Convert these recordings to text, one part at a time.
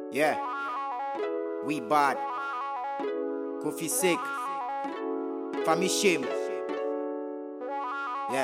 Yeah, we bad. Kofi sick. Fami shame. Yeah.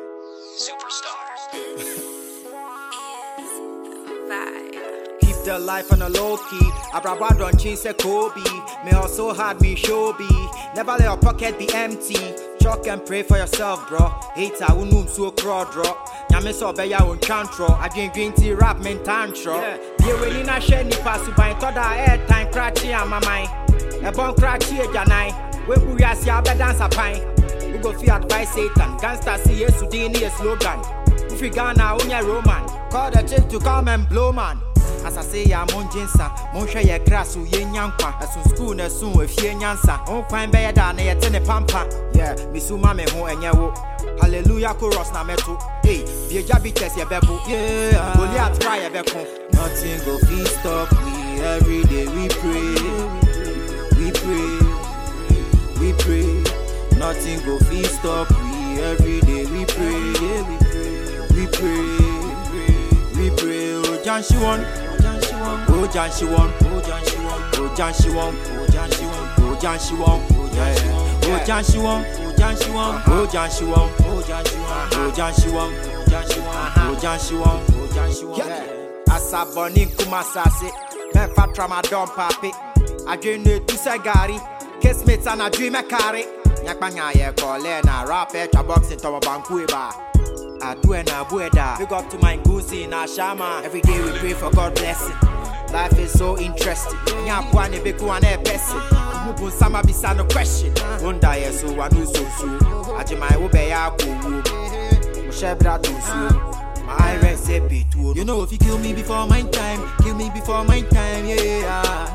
Keep the life on a low key. Abraba don't change say Kobe. Me also hard me show be. Never let your pocket be empty. Chalk and pray for yourself, bro. Hater unum so crowd draw. Nyame so be ya on chantro. I drink green tea rap men tantro. Yeah, we na share ni pass by toda air time cratchy and my mind. A bon cratchy e janai. We bu ya si abe dance a pine. We go fi advice Satan. Gangsta see yesu dini a slogan. If you Ghana unya Roman. Call the chick to come and blow man. As I say, ya mon jinsa, mon share your grass, ye nyankwa. As soon school, na soon, if ye nyansa, on fine bear down, ye ten a pampa. Yeah, Misuma me ho and yawo. Hallelujah, chorus na metu. Hey, the jabby test your bebo. Yeah, Goliath try a beko. Nothing go feed stop we every day we pray. We pray. We pray. Nothing go feed stop we every day we pray. We pray. We pray. Oh, Janshi one. Oh Janshi one, oh Janshi one, oh Janshi one, oh Janshi one, oh Janshi one, oh Janshi one, oh Janshi one, oh Janshi one, oh Janshi one, oh Janshi one, oh Janshi one, oh Janshi one, oh Janshi one. Asa boni kumasase, me fatra ma don papi. I dream it to sagari, kismet and I dream a carry. Yakbanga ye kole na rap echa boxing to banku ba. I do and I bueda. Big up to my goosey na shama. Every day we pray for God blessing. Life is so interesting. Nyapwane beku ane person. Mubu sama bisa no question. Wonder yes so I do so. Ajimai wo be ya ko wo. Mo shebra to so. My recipe too. You know if you kill me before my time, kill me before my time. Yeah.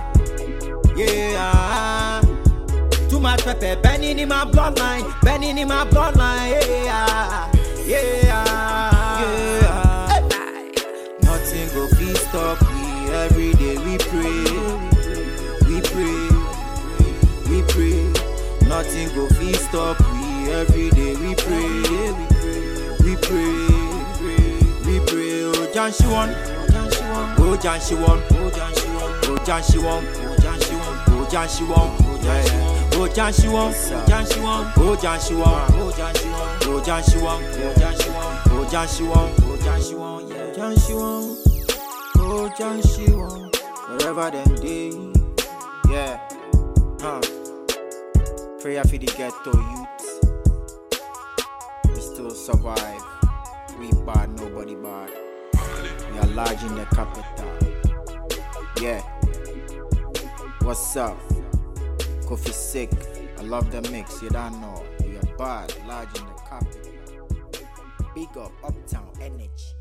Yeah. Too much pepper burning in my bloodline, burning in my bloodline. Yeah. Nothing go feed stop we every day we pray. We pray. We pray. Nothing go feed stop we every day we pray. We pray. We pray. Oh Janshi one. Oh Janshi one. Oh Janshi one. Oh Janshi one. Oh Janshi one. Oh Janshi one. Oh Janshi one. Oh Janshi one. Oh Janshi one. Oh Janshi one. Oh Janshi one. Oh Janshi one. Oh Janshi one. Oh Janshi one. Yeah. Janshi one. Oh Janshi one. Wherever them day. Yeah. Prayer for the ghetto youth. We still survive. We bad, nobody bad. We are large in the capital. Yeah. What's up? Kofi sick. I love the mix. You don't know. We are bad, large in the capital. Big up, uptown energy.